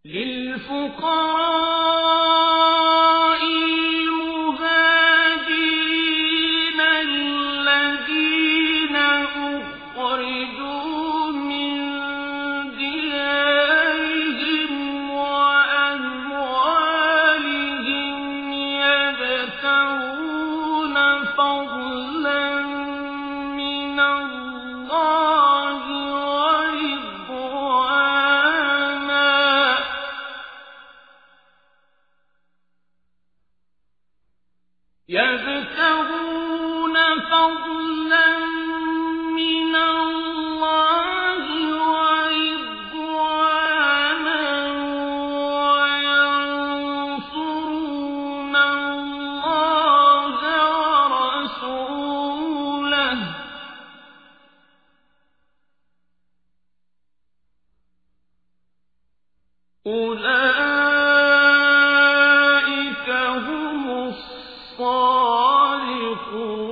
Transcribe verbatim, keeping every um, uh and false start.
للفقراء المهاجرين الذين أخرجوا من ديارهم وأموالهم يبتغون فضلا من الله ورضوانا يبتغون فضلا من الله ورضوانا وينصرون الله ورسوله أولئك هم الصادقون